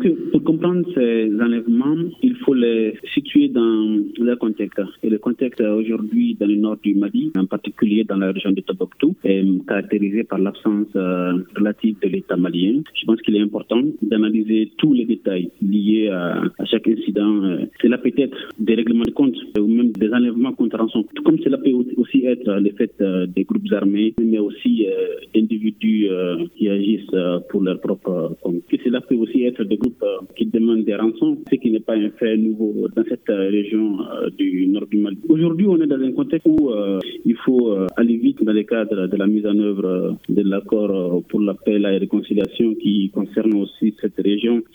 que pour comprendre ces enlèvements, il faut les situer dans leur contexte. Et le contexte aujourd'hui dans le nord du Mali, en particulier dans la région de Tombouctou, est caractérisé par l'absence relative de l'État malien. Je pense qu'il est important d'analyser tous les détails liés à chaque incident. Cela peut être des règlements de compte ou même des enlèvements contre rançon. Tout comme cela peut aussi être le fait des groupes armés, mais aussi d'individus qui agissent pour leur propre compte. Et cela peut aussi être des groupes qui demandent des rançons, ce qui n'est pas un fait nouveau dans cette région du nord du Mali. Aujourd'hui, on est dans un contexte où il faut aller vite dans le cadre de la mise en œuvre de l'accord pour la paix et la réconciliation qui concerne aussi cette région.